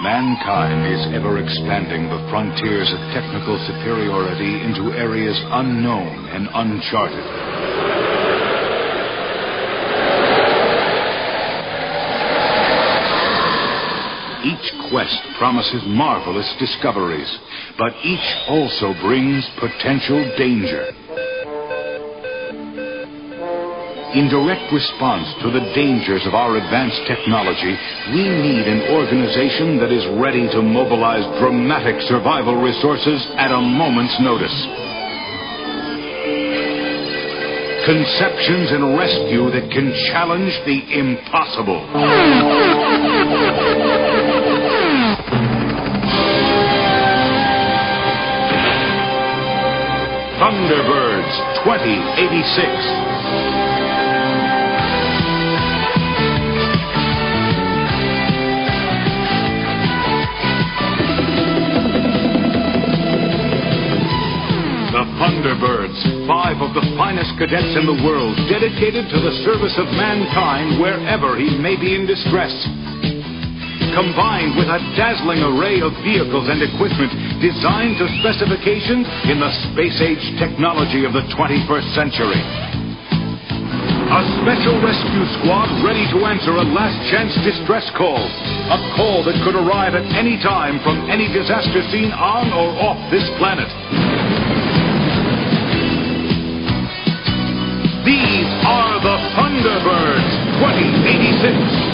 Mankind is ever expanding the frontiers of technical superiority into areas unknown and uncharted. Each quest promises marvelous discoveries, but each also brings potential danger. In direct response to the dangers of our advanced technology, we need an organization that is ready to mobilize dramatic survival resources at a moment's notice. Conceptions and rescue that can challenge the impossible. Thunderbirds 2086. Thunderbirds, 5 of the finest cadets in the world, dedicated to the service of mankind wherever he may be in distress. Combined with a dazzling array of vehicles and equipment designed to specifications in the space-age technology of the 21st century. A special rescue squad ready to answer a last-chance distress call. A call that could arrive at any time from any disaster scene on or off this planet. These are the Thunderbirds 2086.